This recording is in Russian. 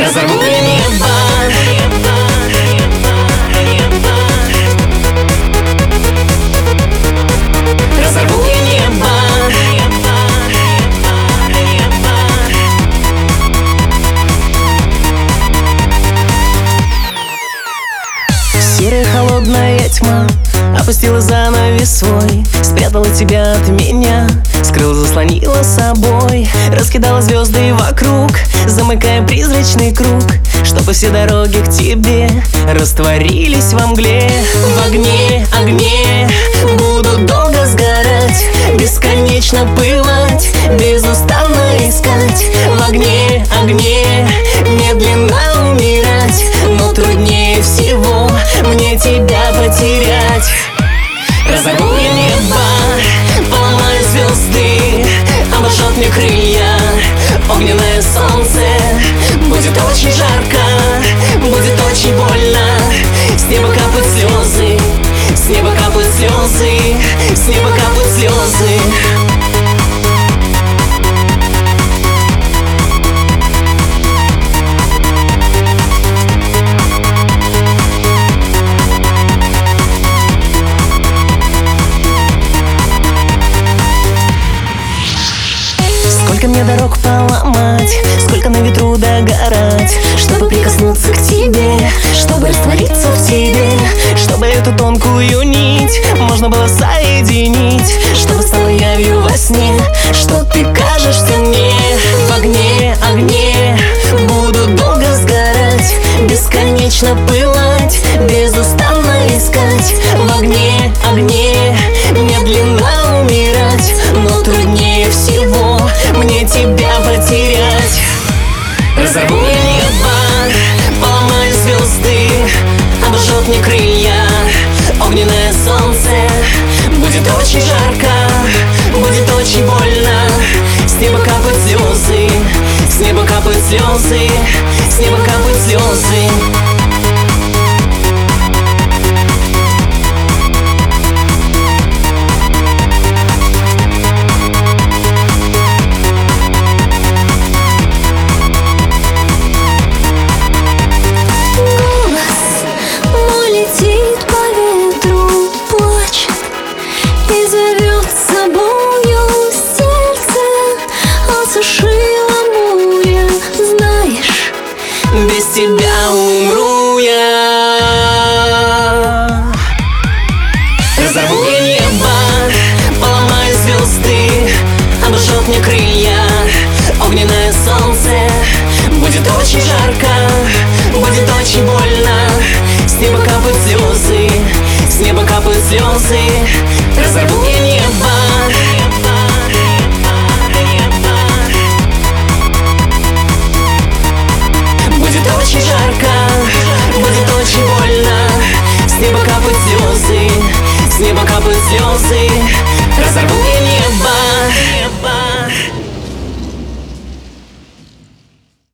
Разорву я небо. Разорву я небо. Серая холодная тьма опустила занавес свой, спрятала тебя от меня, скрыла, заслонила собой, раскидала звезды вокруг, замыкая призрачный круг, чтобы все дороги к тебе растворились во мгле. В огне, огне буду долго сгорать, бесконечно пылать, безустанно искать. В огне, огне медленно умирать, но труднее всего мне тебя потерять. Разорву я небо, поломаю звезды, обожжет мне крылья огненное солнце. Будет очень жарко, будет очень больно, с неба капают слезы, с неба капают слезы, с неба капают слезы. Сколько мне дорог поломать, сколько на ветру догорать, чтобы прикоснуться к тебе, чтобы раствориться в тебе, чтобы эту тонкую нить можно было соединить, чтобы стало явью во сне, что ты кажешься мне. В огне, огне буду долго сгорать, бесконечно пылать, безустанно искать. В огне, огне медленно умирать, но труднее всего мне тебя потерять. Разорву я небо, поломаю звезды, обожжет мне крылья огненное солнце. Будет очень жарко, будет очень больно, с неба капают слезы, с неба капают слезы, с неба капают слезы. Без тебя умру я. Разорву я небо, поломаю звезды, обожжет мне крылья огненное солнце. Будет очень жарко, будет очень больно, с неба капают слезы, с неба капают слезы. Разорву я небо. Очень жарко, будет очень больно, с неба капают слезы, с неба капают слезы. Разорву я